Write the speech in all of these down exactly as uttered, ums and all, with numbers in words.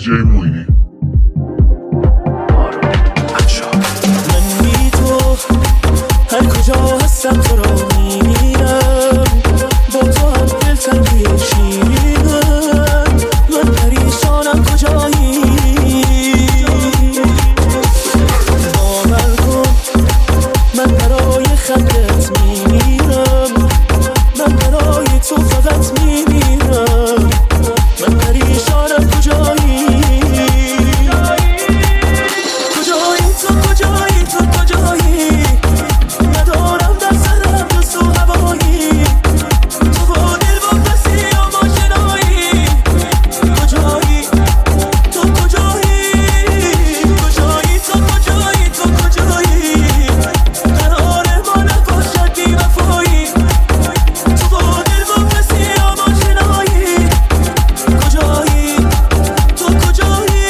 دیجی موینی. من بی تو هر کجا هستم تو رو میبینم، با تو هم دلتنگی شیرینم. من پریشانم کجایی، باور کن من برای خندت میمیرم، من برای تو فقط میمیرم. من پریشانم کجایی، کجایی تو، کجایی تو، کجایی؟ ندارم در سرم جز تو هوایی، تو با دل واپسی یا ماشنایی. کجایی تو، کجایی؟ کجایی تو، کجایی تو، کجایی؟ قرار ما نباشد بی وفایی، تو با دل واپسی یا ماشنایی. کجایی تو، کجایی؟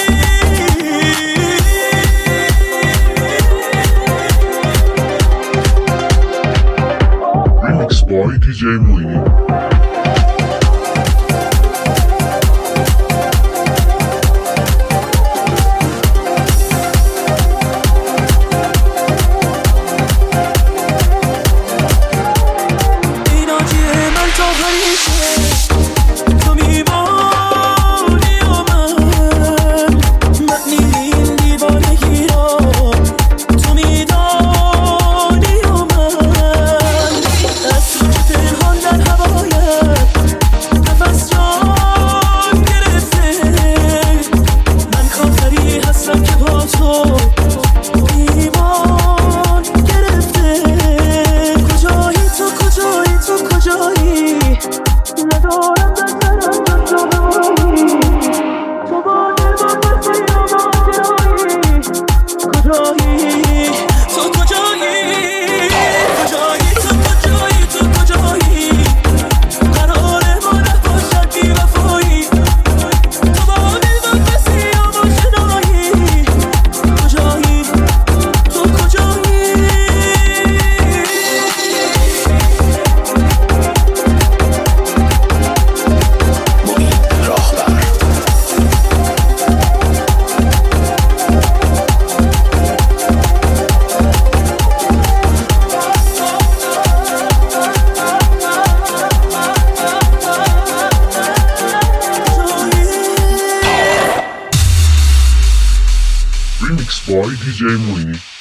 ریمیکس بای دیجی موینی. Remix by دیجی موینی.